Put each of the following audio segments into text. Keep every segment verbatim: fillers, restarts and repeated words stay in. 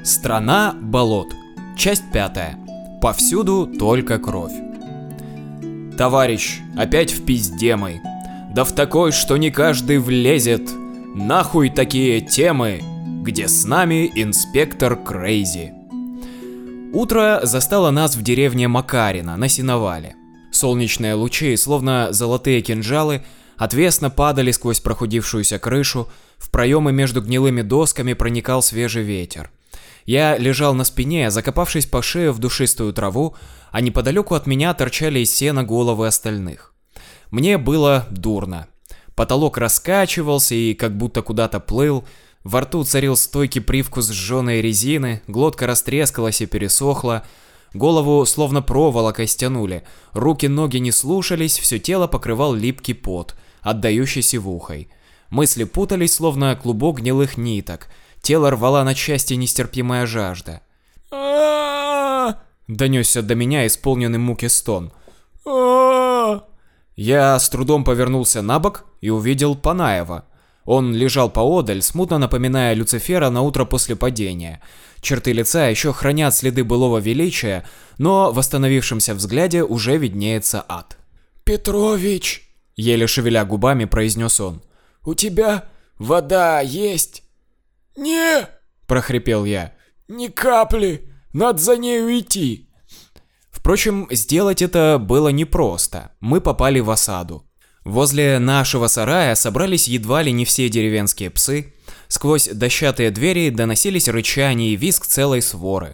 Страна болот. Часть пятая. Повсюду только кровь. Товарищ, опять в пизде мы. Да в такой, что не каждый влезет. Нахуй такие темы, где с нами инспектор Крейзи. Утро застало нас в деревне Макарина на сеновале. Солнечные лучи, словно золотые кинжалы, отвесно падали сквозь прохудившуюся крышу, в проемы между гнилыми досками проникал свежий ветер. Я лежал на спине, закопавшись по шею в душистую траву, а неподалеку от меня торчали из сена головы остальных. Мне было дурно. Потолок раскачивался и как будто куда-то плыл, во рту царил стойкий привкус сжженной резины, глотка растрескалась и пересохла, голову словно проволокой стянули, руки-ноги не слушались, все тело покрывал липкий пот, отдающий сивухой. Мысли путались, словно клубок гнилых ниток. Тело рвала на части нестерпимая жажда. Донесся до меня исполненный муки стон. Я с трудом повернулся на бок и увидел Панаева. Он лежал поодаль, смутно напоминая Люцифера на утро после падения. Черты лица еще хранят следы былого величия, но в восстановившемся взгляде уже виднеется ад. «Петрович!» — еле шевеля губами произнес он. «У тебя вода есть?» «Не!» – прохрипел я. «Ни капли! Надо за нею идти!» Впрочем, сделать это было непросто. Мы попали в осаду. Возле нашего сарая собрались едва ли не все деревенские псы. Сквозь дощатые двери доносились рычание и визг целой своры.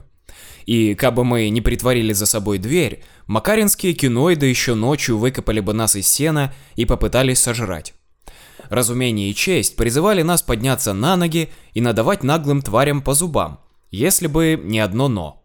И кабы мы не притворили за собой дверь, макаринские киноиды еще ночью выкопали бы нас из сена и попытались сожрать. Разумение и честь призывали нас подняться на ноги и надавать наглым тварям по зубам, если бы не одно «но».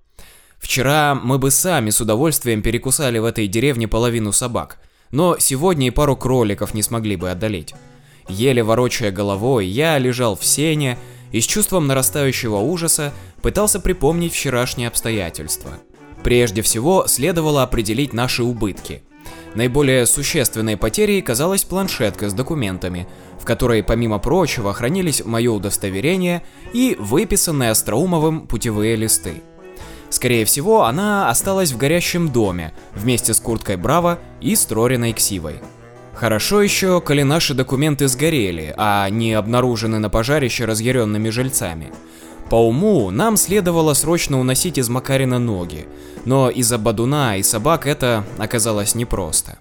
Вчера мы бы сами с удовольствием перекусали в этой деревне половину собак, но сегодня и пару кроликов не смогли бы одолеть. Еле ворочая головой, я лежал в сене и с чувством нарастающего ужаса пытался припомнить вчерашние обстоятельства. Прежде всего, следовало определить наши убытки. Наиболее существенной потерей казалась планшетка с документами, в которой, помимо прочего, хранились мое удостоверение и выписанные Остроумовым путевые листы. Скорее всего, она осталась в горящем доме, вместе с курткой Браво и строриной ксивой. Хорошо еще, коли наши документы сгорели, а не обнаружены на пожарище разъяренными жильцами. По уму, нам следовало срочно уносить из Макарина ноги, но из-за бадуна и собак это оказалось непросто.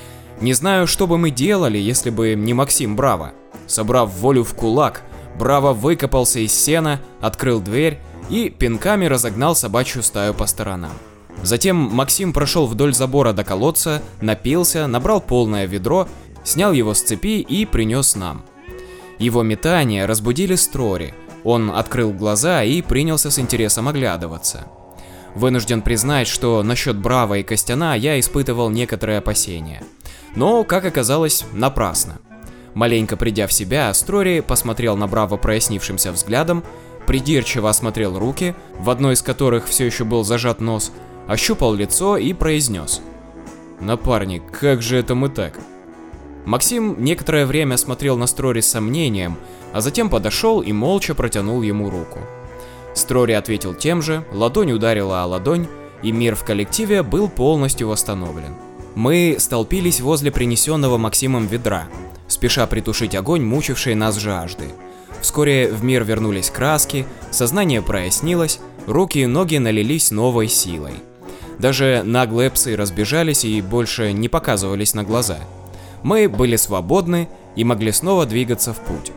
Не знаю, что бы мы делали, если бы не Максим Браво. Собрав волю в кулак, Браво выкопался из сена, открыл дверь и пинками разогнал собачью стаю по сторонам. Затем Максим прошел вдоль забора до колодца, напился, набрал полное ведро, снял его с цепи и принес нам. Его метания разбудили Строри. Он открыл глаза и принялся с интересом оглядываться. Вынужден признать, что насчет Браво и Костяна я испытывал некоторые опасения. Но, как оказалось, напрасно. Маленько придя в себя, Строри посмотрел на Браво прояснившимся взглядом, придирчиво осмотрел руки, в одной из которых все еще был зажат нос, ощупал лицо и произнес: «Напарник, как же это мы так?» Максим некоторое время смотрел на Строри с сомнением, а затем подошел и молча протянул ему руку. Строри ответил тем же, ладонь ударила о ладонь, и мир в коллективе был полностью восстановлен. Мы столпились возле принесенного Максимом ведра, спеша притушить огонь, мучивший нас жажды. Вскоре в мир вернулись краски, сознание прояснилось, руки и ноги налились новой силой. Даже наглые псы разбежались и больше не показывались на глаза. Мы были свободны и могли снова двигаться в путь.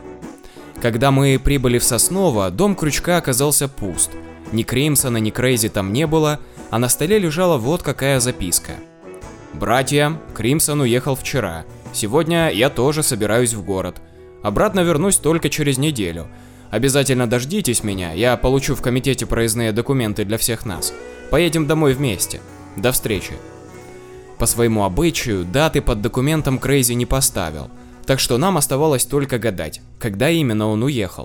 Когда мы прибыли в Сосново, дом Крючка оказался пуст. Ни Кримсона, ни Крейзи там не было, а на столе лежала вот какая записка. «Братья, Кримсон уехал вчера. Сегодня я тоже собираюсь в город. Обратно вернусь только через неделю. Обязательно дождитесь меня, я получу в комитете проездные документы для всех нас. Поедем домой вместе. До встречи». По своему обычаю, даты под документом Крейзи не поставил, так что нам оставалось только гадать, когда именно он уехал.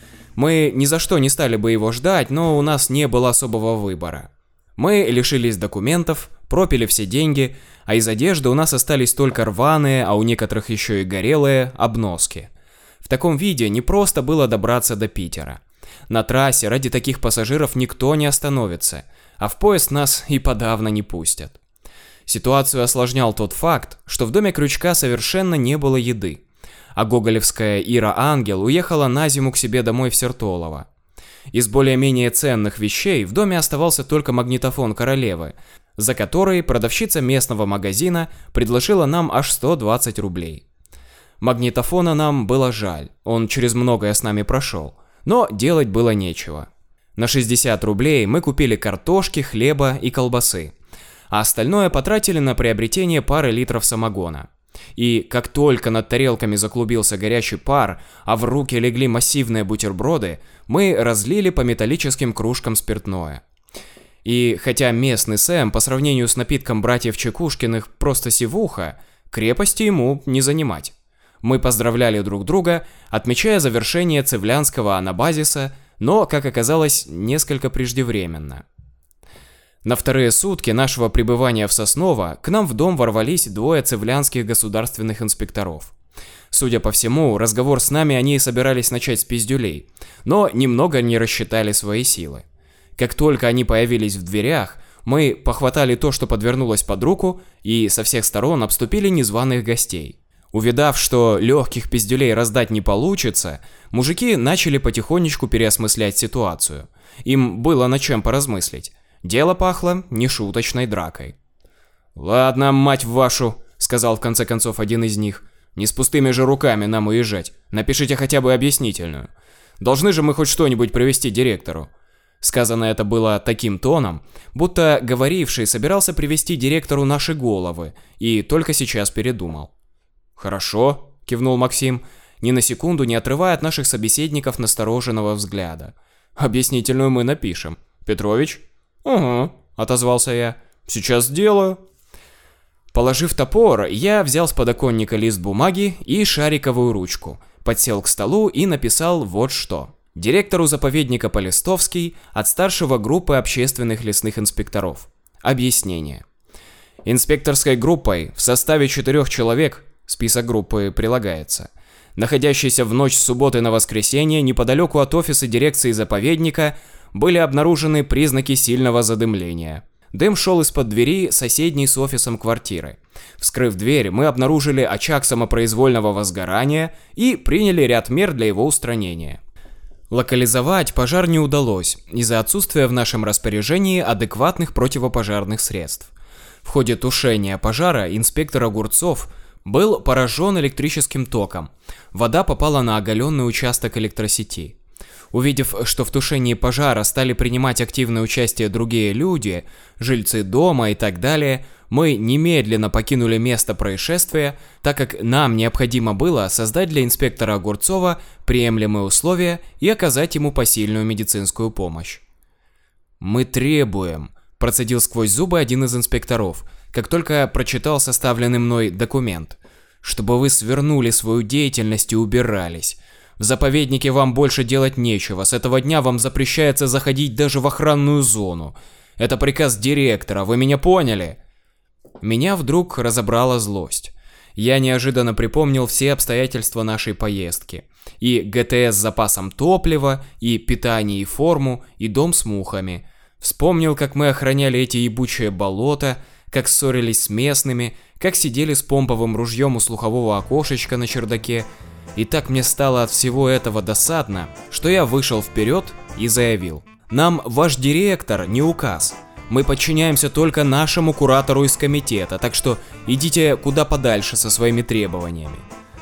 Мы ни за что не стали бы его ждать, но у нас не было особого выбора. Мы лишились документов, пропили все деньги, а из одежды у нас остались только рваные, а у некоторых еще и горелые, обноски. В таком виде не просто было добраться до Питера. На трассе ради таких пассажиров никто не остановится, а в поезд нас и подавно не пустят. Ситуацию осложнял тот факт, что в доме Крючка совершенно не было еды, а гоголевская Ира Ангел уехала на зиму к себе домой в Сертолово. Из более-менее ценных вещей в доме оставался только магнитофон королевы, за который продавщица местного магазина предложила нам аж сто двадцать рублей. Магнитофона нам было жаль, он через многое с нами прошел, но делать было нечего. На шестьдесят рублей мы купили картошки, хлеба и колбасы, а остальное потратили на приобретение пары литров самогона. И как только над тарелками заклубился горячий пар, а в руки легли массивные бутерброды, мы разлили по металлическим кружкам спиртное. И хотя местный Сэм по сравнению с напитком братьев Чекушкиных просто сивуха, крепости ему не занимать. Мы поздравляли друг друга, отмечая завершение цивлянского анабазиса, но, как оказалось, несколько преждевременно. На вторые сутки нашего пребывания в Сосново к нам в дом ворвались двое цивлянских государственных инспекторов. Судя по всему, разговор с нами они собирались начать с пиздюлей, но немного не рассчитали свои силы. Как только они появились в дверях, мы похватали то, что подвернулось под руку, и со всех сторон обступили незваных гостей. Увидав, что легких пиздюлей раздать не получится, мужики начали потихонечку переосмыслять ситуацию. Им было над чем поразмыслить. Дело пахло нешуточной дракой. «Ладно, мать вашу», — сказал в конце концов один из них, — «не с пустыми же руками нам уезжать. Напишите хотя бы объяснительную. Должны же мы хоть что-нибудь привезти директору». Сказано это было таким тоном, будто говоривший собирался привезти директору наши головы и только сейчас передумал. «Хорошо», — кивнул Максим, ни на секунду не отрывая от наших собеседников настороженного взгляда. «Объяснительную мы напишем. Петрович?» «Угу», — отозвался я. «Сейчас сделаю». Положив топор, я взял с подоконника лист бумаги и шариковую ручку, подсел к столу и написал вот что. Директору заповедника Полистовский от старшего группы общественных лесных инспекторов. Объяснение. Инспекторской группой в составе четырех человек, список группы прилагается, находящейся в ночь с субботы на воскресенье неподалеку от офиса дирекции заповедника, были обнаружены признаки сильного задымления. Дым шел из-под двери соседней с офисом квартиры. Вскрыв дверь, мы обнаружили очаг самопроизвольного возгорания и приняли ряд мер для его устранения. Локализовать пожар не удалось из-за отсутствия в нашем распоряжении адекватных противопожарных средств. В ходе тушения пожара инспектор Огурцов был поражен электрическим током. Вода попала на оголенный участок электросети. Увидев, что в тушении пожара стали принимать активное участие другие люди, жильцы дома и так далее, мы немедленно покинули место происшествия, так как нам необходимо было создать для инспектора Огурцова приемлемые условия и оказать ему посильную медицинскую помощь. «Мы требуем», – процедил сквозь зубы один из инспекторов, как только прочитал составленный мной документ, «чтобы вы свернули свою деятельность и убирались. В заповеднике вам больше делать нечего, с этого дня вам запрещается заходить даже в охранную зону. Это приказ директора, вы меня поняли?» Меня вдруг разобрала злость. Я неожиданно припомнил все обстоятельства нашей поездки. И ГТС с запасом топлива, и питание и форму, и дом с мухами. Вспомнил, как мы охраняли эти ебучие болота, как ссорились с местными, как сидели с помповым ружьем у слухового окошечка на чердаке. И так мне стало от всего этого досадно, что я вышел вперед и заявил: «Нам ваш директор не указ. Мы подчиняемся только нашему куратору из комитета, так что идите куда подальше со своими требованиями».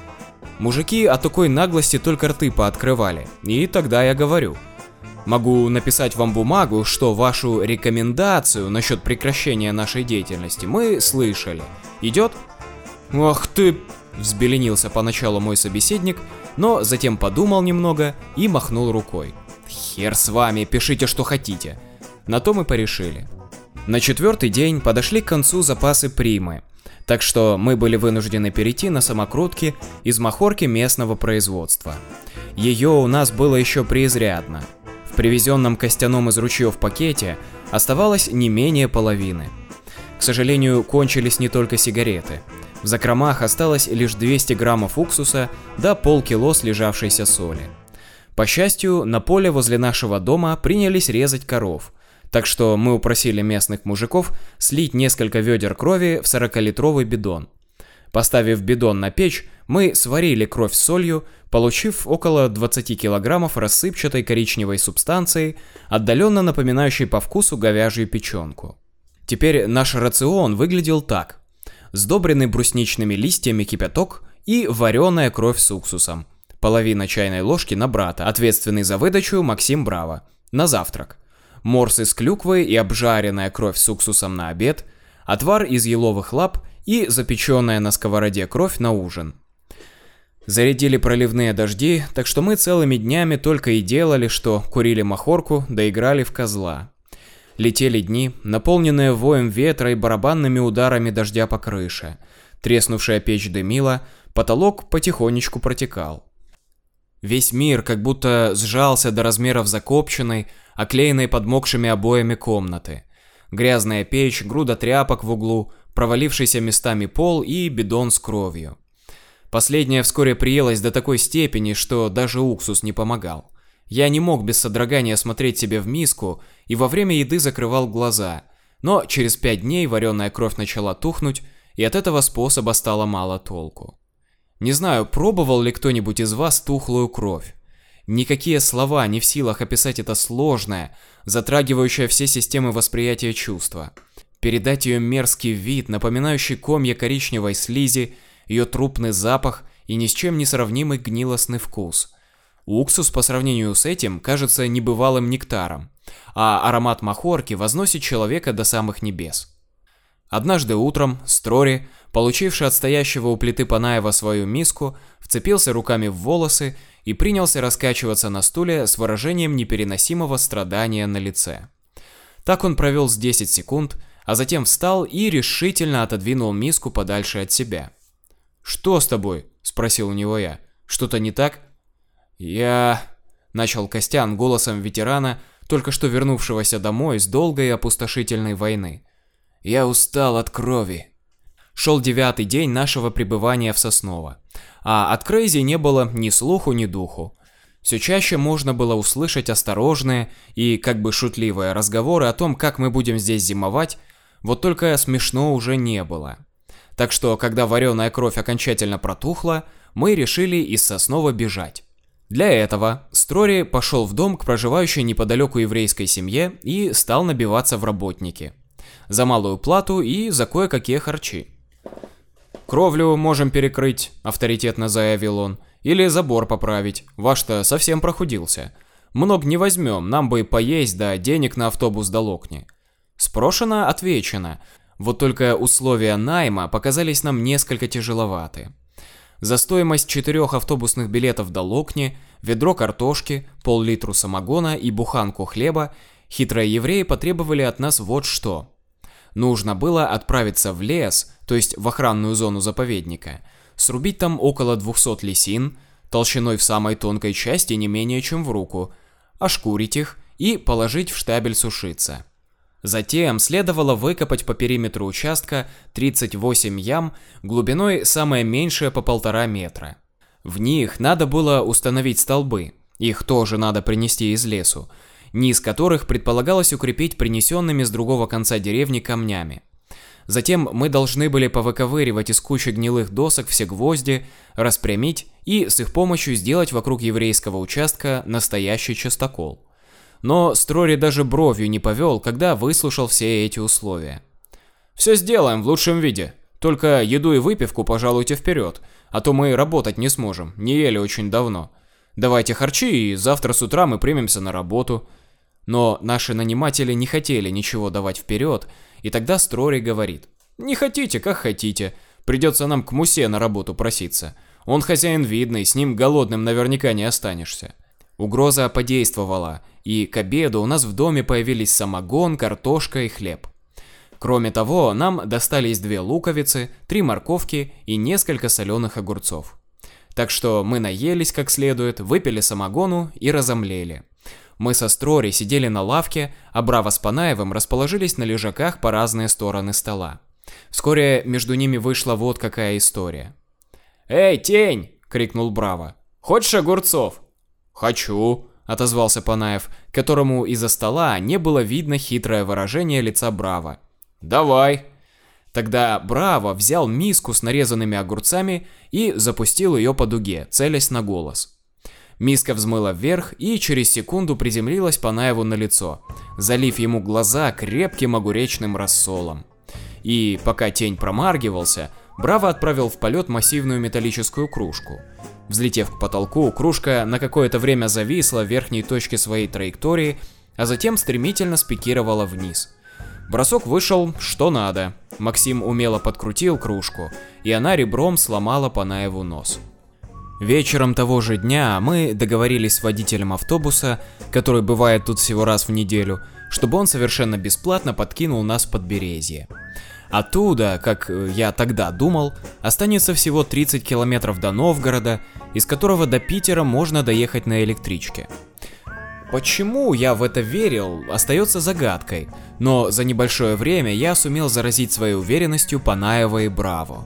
Мужики от такой наглости только рты пооткрывали, и тогда я говорю: «Могу написать вам бумагу, что вашу рекомендацию насчет прекращения нашей деятельности мы слышали. Идет?» «Ах ты!» – взбеленился поначалу мой собеседник, но затем подумал немного и махнул рукой. «Хер с вами, пишите, что хотите». На то мы порешили. На четвертый день подошли к концу запасы примы, так что мы были вынуждены перейти на самокрутки из махорки местного производства. Ее у нас было еще преизрядно. В привезенном костяном из ручьев пакете оставалось не менее половины. К сожалению, кончились не только сигареты. В закромах осталось лишь двести граммов уксуса да полкило слежавшейся соли. По счастью, на поле возле нашего дома принялись резать коров, так что мы упросили местных мужиков слить несколько ведер крови в сорокалитровый бидон. Поставив бидон на печь, мы сварили кровь с солью, получив около двадцати килограммов рассыпчатой коричневой субстанции, отдаленно напоминающей по вкусу говяжью печенку. Теперь наш рацион выглядел так: сдобренный брусничными листьями кипяток и вареная кровь с уксусом. Половина чайной ложки на брата, ответственный за выдачу Максим Браво, на завтрак. Морс из клюквы и обжаренная кровь с уксусом на обед, отвар из еловых лап и запеченная на сковороде кровь на ужин. Зарядили проливные дожди, так что мы целыми днями только и делали, что курили махорку да играли в козла. Летели дни, наполненные воем ветра и барабанными ударами дождя по крыше. Треснувшая печь дымила, потолок потихонечку протекал. Весь мир как будто сжался до размеров закопченной, оклеенной подмокшими обоями комнаты. Грязная печь, груда тряпок в углу, провалившийся местами пол и бидон с кровью. Последняя вскоре приелась до такой степени, что даже уксус не помогал. Я не мог без содрогания смотреть себе в миску и во время еды закрывал глаза, но через пять дней вареная кровь начала тухнуть, и от этого способа стало мало толку. Не знаю, пробовал ли кто-нибудь из вас тухлую кровь. Никакие слова не в силах описать это сложное, затрагивающее все системы восприятия чувства. Передать ее мерзкий вид, напоминающий комья коричневой слизи, ее трупный запах и ни с чем не сравнимый гнилостный вкус. Уксус по сравнению с этим кажется небывалым нектаром, а аромат махорки возносит человека до самых небес. Однажды утром Строри, получивший от стоящего у плиты Панаева свою миску, вцепился руками в волосы и принялся раскачиваться на стуле с выражением непереносимого страдания на лице. Так он провел с десять секунд, а затем встал и решительно отодвинул миску подальше от себя. «Что с тобой?» – спросил у него я. «Что-то не так?» «Я...» – начал Костян голосом ветерана, только что вернувшегося домой с долгой и опустошительной войны. «Я устал от крови». Шел девятый день нашего пребывания в Сосново, а от Крейзи не было ни слуху, ни духу. Все чаще можно было услышать осторожные и как бы шутливые разговоры о том, как мы будем здесь зимовать, вот только смешно уже не было. Так что, когда вареная кровь окончательно протухла, мы решили из Соснова бежать. Для этого Строри пошел в дом к проживающей неподалеку еврейской семье и стал набиваться в работники. За малую плату и за кое-какие харчи. «Кровлю можем перекрыть», — авторитетно заявил он, — «или забор поправить, ваш-то совсем прохудился. Много не возьмем, нам бы и поесть, да денег на автобус до Локни». Спрошено, отвечено, вот только условия найма показались нам несколько тяжеловаты. За стоимость четырех автобусных билетов до Локни, ведро картошки, пол-литру самогона и буханку хлеба хитрые евреи потребовали от нас вот что. Нужно было отправиться в лес, то есть в охранную зону заповедника, срубить там около двухсот лисин, толщиной в самой тонкой части не менее чем в руку, ошкурить их и положить в штабель сушиться. Затем следовало выкопать по периметру участка тридцать восемь ям, глубиной самое меньшее по полтора метра. В них надо было установить столбы, их тоже надо принести из лесу, низ которых предполагалось укрепить принесенными с другого конца деревни камнями. Затем мы должны были повыковыривать из кучи гнилых досок все гвозди, распрямить и с их помощью сделать вокруг еврейского участка настоящий частокол. Но Строри даже бровью не повел, когда выслушал все эти условия. «Все сделаем в лучшем виде, только еду и выпивку пожалуйте вперед, а то мы работать не сможем, не ели очень давно. Давайте харчи, и завтра с утра мы примемся на работу». Но наши наниматели не хотели ничего давать вперед, и тогда Строри говорит: «Не хотите, как хотите, придется нам к Мусе на работу проситься. Он хозяин видный, с ним голодным наверняка не останешься». Угроза подействовала, и к обеду у нас в доме появились самогон, картошка и хлеб. Кроме того, нам достались две луковицы, три морковки и несколько соленых огурцов. Так что мы наелись как следует, выпили самогону и разомлели. Мы со Строри сидели на лавке, а Браво с Панаевым расположились на лежаках по разные стороны стола. Вскоре между ними вышла вот какая история. «Эй, тень!» — крикнул Браво. «Хочешь огурцов?» «Хочу», — отозвался Панаев, которому из-за стола не было видно хитрое выражение лица Браво. «Давай». Тогда Браво взял миску с нарезанными огурцами и запустил ее по дуге, целясь на голос. Миска взмыла вверх и через секунду приземлилась Панаеву на лицо, залив ему глаза крепким огуречным рассолом. И пока тень промаргивался, Браво отправил в полет массивную металлическую кружку. Взлетев к потолку, кружка на какое-то время зависла в верхней точке своей траектории, а затем стремительно спикировала вниз. Бросок вышел что надо. Максим умело подкрутил кружку, и она ребром сломала Панаеву нос. Вечером того же дня мы договорились с водителем автобуса, который бывает тут всего раз в неделю, чтобы он совершенно бесплатно подкинул нас в Подберезье. Оттуда, как я тогда думал, останется всего тридцать километров до Новгорода, из которого до Питера можно доехать на электричке. Почему я в это верил, остается загадкой, но за небольшое время я сумел заразить своей уверенностью Панаева и Браво.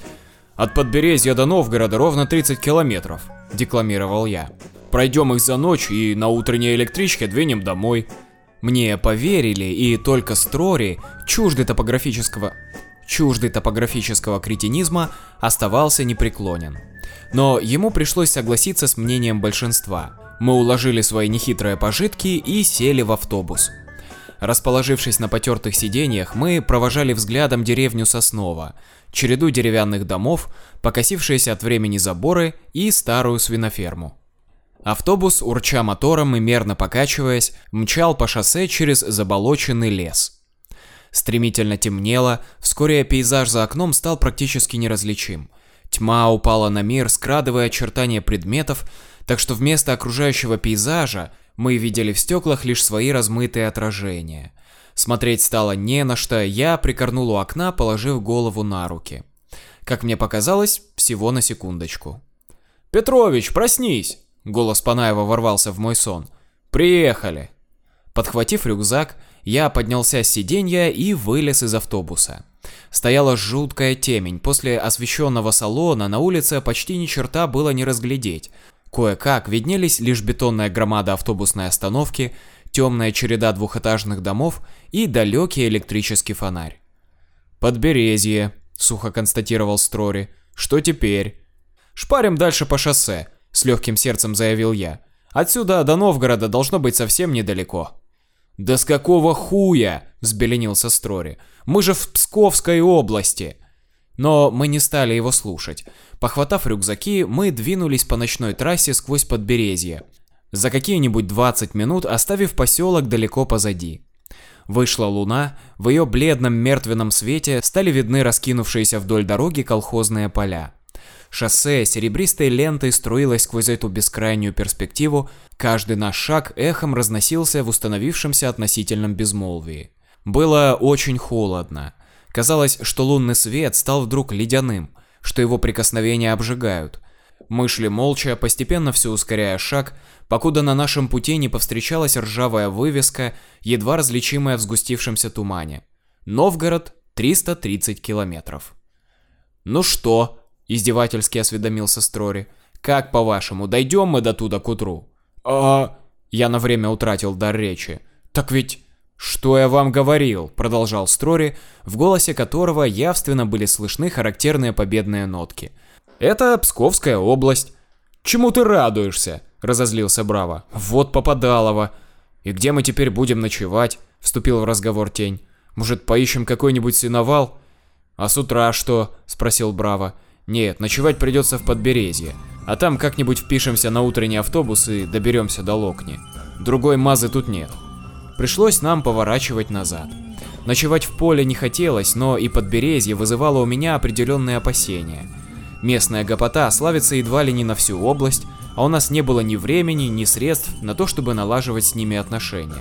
«От Подберезья до Новгорода ровно тридцать километров», – декламировал я. «Пройдем их за ночь и на утренней электричке двинем домой». Мне поверили, и только Строри, чуждый топографического, чуждый топографического кретинизма, оставался непреклонен. Но ему пришлось согласиться с мнением большинства. Мы уложили свои нехитрые пожитки и сели в автобус. Расположившись на потертых сиденьях, мы провожали взглядом деревню Сосново, череду деревянных домов, покосившиеся от времени заборы и старую свиноферму. Автобус, урча мотором и мерно покачиваясь, мчал по шоссе через заболоченный лес. Стремительно темнело, вскоре пейзаж за окном стал практически неразличим. Тьма упала на мир, скрадывая очертания предметов, так что вместо окружающего пейзажа мы видели в стеклах лишь свои размытые отражения. Смотреть стало не на что, я прикорнул у окна, положив голову на руки. Как мне показалось, всего на секундочку. «Петрович, проснись!» Голос Панаева ворвался в мой сон. «Приехали!» Подхватив рюкзак, я поднялся с сиденья и вылез из автобуса. Стояла жуткая темень, после освещенного салона на улице почти ни черта было не разглядеть. Кое-как виднелись лишь бетонная громада автобусной остановки, темная череда двухэтажных домов и далекий электрический фонарь. «Подберезье», — сухо констатировал Строри. «Что теперь?» «Шпарим дальше по шоссе», — с легким сердцем заявил я. «Отсюда до Новгорода должно быть совсем недалеко». «Да с какого хуя?» – взбеленился Строри. «Мы же в Псковской области!» Но мы не стали его слушать. Похватав рюкзаки, мы двинулись по ночной трассе сквозь Подберезье, за какие-нибудь двадцать минут оставив поселок далеко позади. Вышла луна, в ее бледном мертвенном свете стали видны раскинувшиеся вдоль дороги колхозные поля. Шоссе серебристой лентой струилось сквозь эту бескрайнюю перспективу, каждый наш шаг эхом разносился в установившемся относительном безмолвии. Было очень холодно. Казалось, что лунный свет стал вдруг ледяным, что его прикосновения обжигают. Мы шли молча, постепенно все ускоряя шаг, покуда на нашем пути не повстречалась ржавая вывеска, едва различимая в сгустившемся тумане. Новгород, триста тридцать километров. «Ну что?» – издевательски осведомился Строри. «Как по-вашему, дойдем мы до туда к утру?» «А...» – я на время утратил дар речи. «Так ведь...» «Что я вам говорил?» – продолжал Строри, в голосе которого явственно были слышны характерные победные нотки. «Это Псковская область». «Чему ты радуешься?» – разозлился Браво. «Вот попадалово». «И где мы теперь будем ночевать?» – вступил в разговор Тень. «Может, поищем какой-нибудь сеновал?» «А с утра что?» – спросил Браво. «Нет, ночевать придется в Подберезье, а там как-нибудь впишемся на утренний автобус и доберемся до Локни. Другой мазы тут нет». Пришлось нам поворачивать назад. Ночевать в поле не хотелось, но и Подберезье вызывало у меня определенные опасения. Местная гопота славится едва ли не на всю область, а у нас не было ни времени, ни средств на то, чтобы налаживать с ними отношения.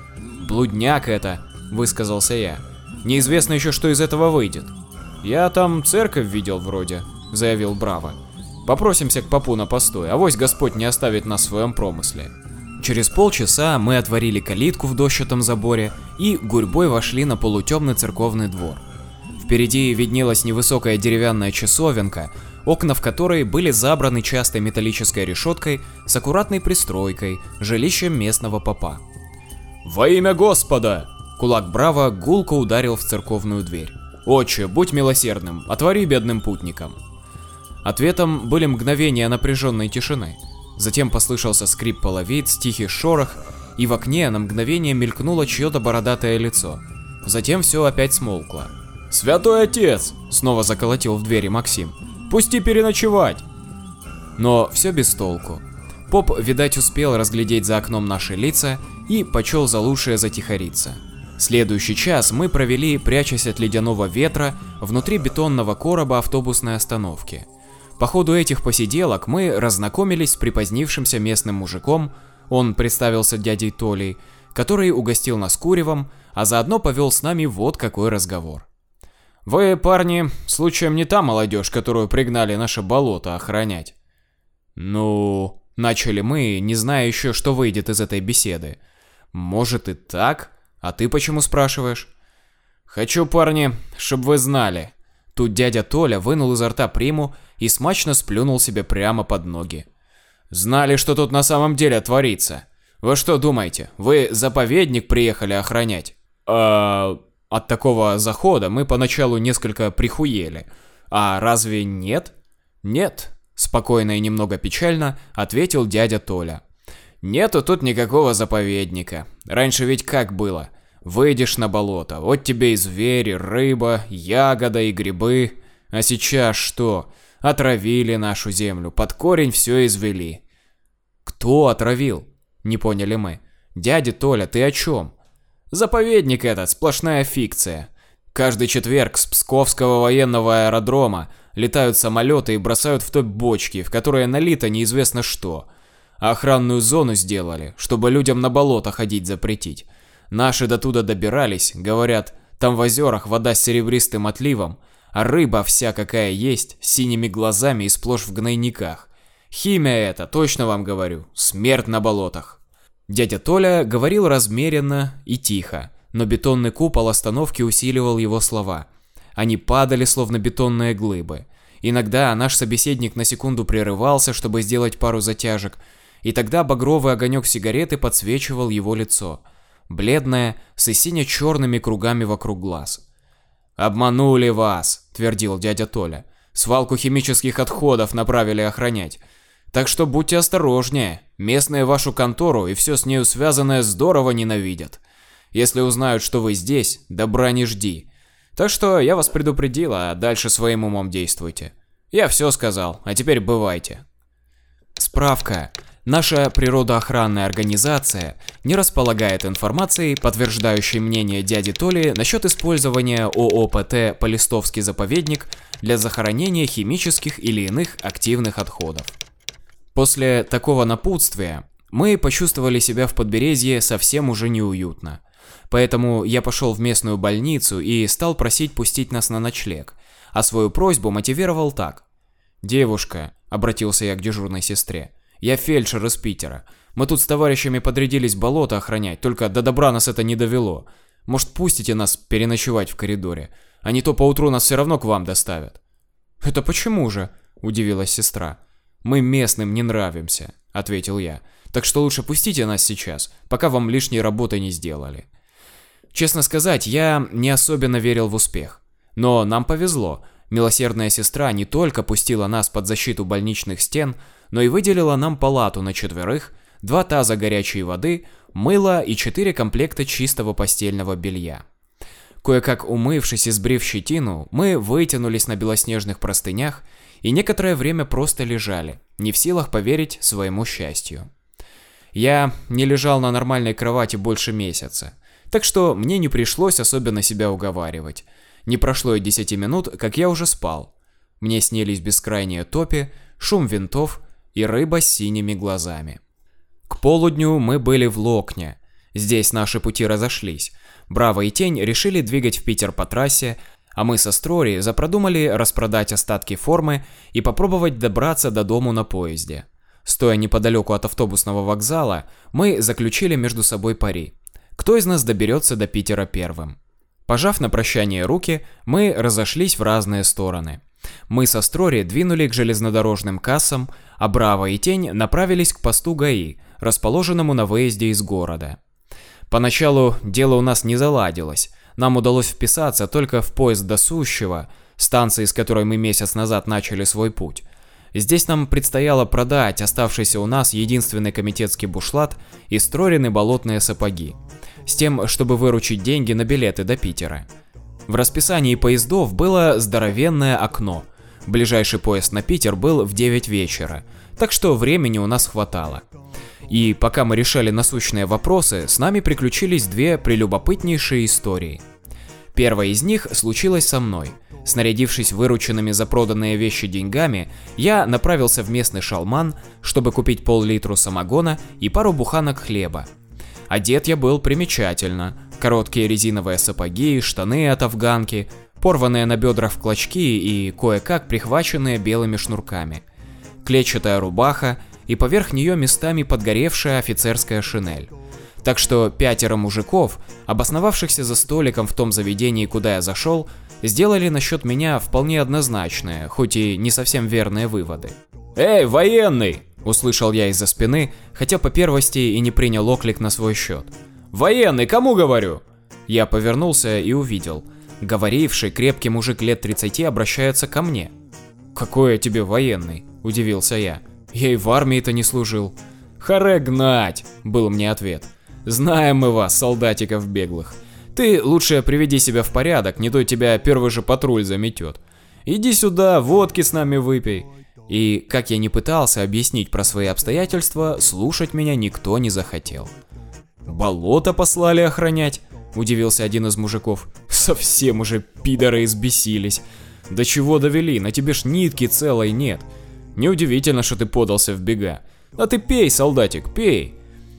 «Блудняк это», — высказался я. «Неизвестно еще, что из этого выйдет». «Я там церковь видел вроде», — заявил Браво. «Попросимся к попу на постой, авось Господь не оставит нас в своем промысле». Через полчаса мы отворили калитку в дощатом заборе и гурьбой вошли на полутемный церковный двор. Впереди виднелась невысокая деревянная часовенка, окна в которой были забраны частой металлической решеткой с аккуратной пристройкой, жилищем местного попа. «Во имя Господа!» Кулак Браво гулко ударил в церковную дверь. «Отче, будь милосердным, отвори бедным путникам!» Ответом были мгновения напряженной тишины. Затем послышался скрип половиц, тихий шорох, и в окне на мгновение мелькнуло чье-то бородатое лицо. Затем все опять смолкло. «Святой отец!» — снова заколотил в двери Максим. «Пусти переночевать!» Но все без толку. Поп, видать, успел разглядеть за окном наши лица и почел за лучшее затихариться. Следующий час мы провели, прячась от ледяного ветра, внутри бетонного короба автобусной остановки. По ходу этих посиделок мы разнакомились с припозднившимся местным мужиком, он представился дядей Толей, который угостил нас куревом, а заодно повел с нами вот какой разговор. «Вы, парни, случаем не та молодежь, которую пригнали наше болото охранять?» «Ну...» — начали мы, не зная еще, что выйдет из этой беседы. «Может и так? А ты почему спрашиваешь?» «Хочу, парни, чтобы вы знали». Тут дядя Толя вынул изо рта приму и смачно сплюнул себе прямо под ноги. «Знали, что тут на самом деле творится. Вы что думаете, вы заповедник приехали охранять?» «А...» От такого захода мы поначалу несколько прихуели. А разве нет? Нет, спокойно и немного печально ответил дядя Толя. Нету тут никакого заповедника. Раньше ведь как было? Выйдешь на болото, вот тебе и звери, рыба, ягода и грибы. А сейчас что? Отравили нашу землю, под корень все извели. Кто отравил? Не поняли мы. Дядя Толя, ты о чем? Заповедник этот, сплошная фикция. Каждый четверг с Псковского военного аэродрома летают самолеты и бросают в топ бочки, в которые налито неизвестно что. А охранную зону сделали, чтобы людям на болото ходить запретить. Наши до туда добирались, говорят, там в озерах вода с серебристым отливом, а рыба вся какая есть, с синими глазами и сплошь в гнойниках. Химия это, точно вам говорю, смерть на болотах. Дядя Толя говорил размеренно и тихо, но бетонный купол остановки усиливал его слова. Они падали, словно бетонные глыбы. Иногда наш собеседник на секунду прерывался, чтобы сделать пару затяжек, и тогда багровый огонек сигареты подсвечивал его лицо. Бледное, с сине-черными кругами вокруг глаз. «Обманули вас», — твердил дядя Толя. «Свалку химических отходов направили охранять. Так что будьте осторожнее, местные вашу контору и все с нею связанное здорово ненавидят. Если узнают, что вы здесь, добра не жди. Так что я вас предупредил, а дальше своим умом действуйте. Я все сказал, а теперь бывайте». Справка. Наша природоохранная организация не располагает информацией, подтверждающей мнение дяди Толи насчет использования ООПТ «Полистовский заповедник» для захоронения химических или иных активных отходов. После такого напутствия мы почувствовали себя в Подберезье совсем уже неуютно. Поэтому я пошел в местную больницу и стал просить пустить нас на ночлег, а свою просьбу мотивировал так. «Девушка», — обратился я к дежурной сестре, — «я фельдшер из Питера. Мы тут с товарищами подрядились болото охранять, только до добра нас это не довело. Может, пустите нас переночевать в коридоре, а не то поутру нас все равно к вам доставят». «Это почему же?» — удивилась сестра. «Мы местным не нравимся», — ответил я. «Так что лучше пустите нас сейчас, пока вам лишней работы не сделали». Честно сказать, я не особенно верил в успех. Но нам повезло. Милосердная сестра не только пустила нас под защиту больничных стен, но и выделила нам палату на четверых, два таза горячей воды, мыло и четыре комплекта чистого постельного белья. Кое-как умывшись и сбрив щетину, мы вытянулись на белоснежных простынях и некоторое время просто лежали, не в силах поверить своему счастью. Я не лежал на нормальной кровати больше месяца, так что мне не пришлось особенно себя уговаривать. Не прошло и десяти минут, как я уже спал. Мне снились бескрайние топи, шум винтов и рыба с синими глазами. К полудню мы были в Локне. Здесь наши пути разошлись. Браво и Тень решили двигать в Питер по трассе, а мы со Строри запродумали распродать остатки формы и попробовать добраться до дому на поезде. Стоя неподалеку от автобусного вокзала, мы заключили между собой пари. Кто из нас доберется до Питера первым? Пожав на прощание руки, мы разошлись в разные стороны. Мы со Строри двинули к железнодорожным кассам, а Браво и Тень направились к посту ГАИ, расположенному на выезде из города. Поначалу дело у нас не заладилось. Нам удалось вписаться только в поезд до Сущего, станции, с которой мы месяц назад начали свой путь. Здесь нам предстояло продать оставшийся у нас единственный комитетский бушлат и Строрины болотные сапоги, с тем, чтобы выручить деньги на билеты до Питера. В расписании поездов было здоровенное окно. Ближайший поезд на Питер был в девять вечера, так что времени у нас хватало. И пока мы решали насущные вопросы, с нами приключились две прелюбопытнейшие истории. Первая из них случилась со мной. Снарядившись вырученными за проданные вещи деньгами, я направился в местный шалман, чтобы купить пол-литру самогона и пару буханок хлеба. Одет я был примечательно. Короткие резиновые сапоги, штаны от афганки, порванные на бедрах в клочки и кое-как прихваченные белыми шнурками. Клетчатая рубаха и поверх нее местами подгоревшая офицерская шинель. Так что пятеро мужиков, обосновавшихся за столиком в том заведении, куда я зашел, сделали насчет меня вполне однозначные, хоть и не совсем верные выводы. «Эй, военный!» – услышал я из-за спины, хотя по первости и не принял оклик на свой счет. «Военный, кому говорю?» Я повернулся и увидел. Говоривший крепкий мужик лет тридцати обращается ко мне. «Какой я тебе военный?» – удивился я. «Я и в армии-то не служил». «Харе гнать!» – был мне ответ. «Знаем мы вас, солдатиков беглых. Ты лучше приведи себя в порядок, не то тебя первый же патруль заметет. Иди сюда, водки с нами выпей». И, как я не пытался объяснить про свои обстоятельства, слушать меня никто не захотел. «Болото послали охранять?» – удивился один из мужиков. «Совсем уже пидоры избесились. До чего довели, на тебе ж нитки целой нет. Неудивительно, что ты подался в бега. А ты пей, солдатик, пей».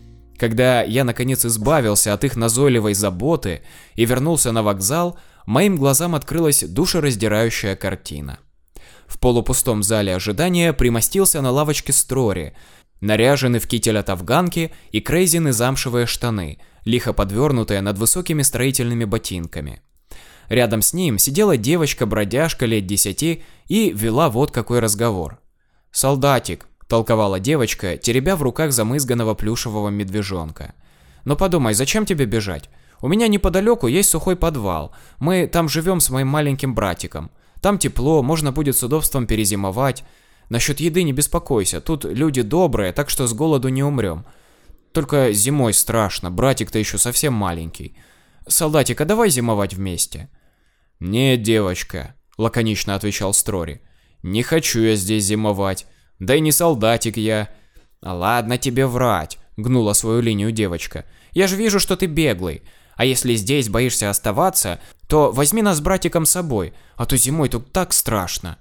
Когда я наконец избавился от их назойливой заботы и вернулся на вокзал, моим глазам открылась душераздирающая картина. В полупустом зале ожидания примостился на лавочке Строри, наряженный в китель от афганки и крейзины замшевые штаны, лихо подвернутые над высокими строительными ботинками. Рядом с ним сидела девочка-бродяжка лет десяти и вела вот какой разговор. «Солдатик», — толковала девочка, теребя в руках замызганного плюшевого медвежонка. «Но подумай, зачем тебе бежать? У меня неподалеку есть сухой подвал. Мы там живем с моим маленьким братиком. Там тепло, можно будет с удобством перезимовать. Насчет еды не беспокойся, тут люди добрые, так что с голоду не умрем. Только зимой страшно, братик-то еще совсем маленький. Солдатик, а давай зимовать вместе?» «Нет, девочка», — лаконично отвечал Строри. «Не хочу я здесь зимовать. Да и не солдатик я». «Ладно тебе врать», — гнула свою линию девочка. «Я же вижу, что ты беглый. А если здесь боишься оставаться, то возьми нас с братиком с собой, а то зимой тут так страшно».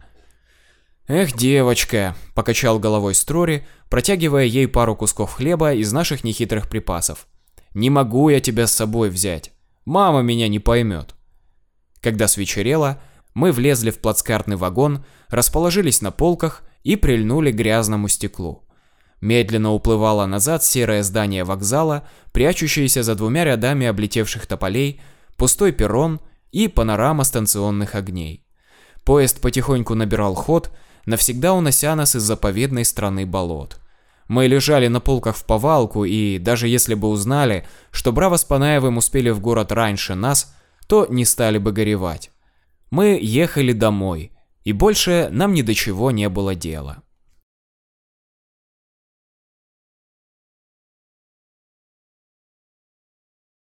«Эх, девочка», — покачал головой Строри, протягивая ей пару кусков хлеба из наших нехитрых припасов. «Не могу я тебя с собой взять. Мама меня не поймет». Когда свечерело, мы влезли в плацкартный вагон, расположились на полках и прильнули к грязному стеклу. Медленно уплывало назад серое здание вокзала, прячущееся за двумя рядами облетевших тополей, пустой перрон и панорама станционных огней. Поезд потихоньку набирал ход, навсегда унося нас из заповедной страны болот. Мы лежали на полках в повалку, и даже если бы узнали, что Браво с Панаевым успели в город раньше нас, то не стали бы горевать. Мы ехали домой, и больше нам ни до чего не было дела.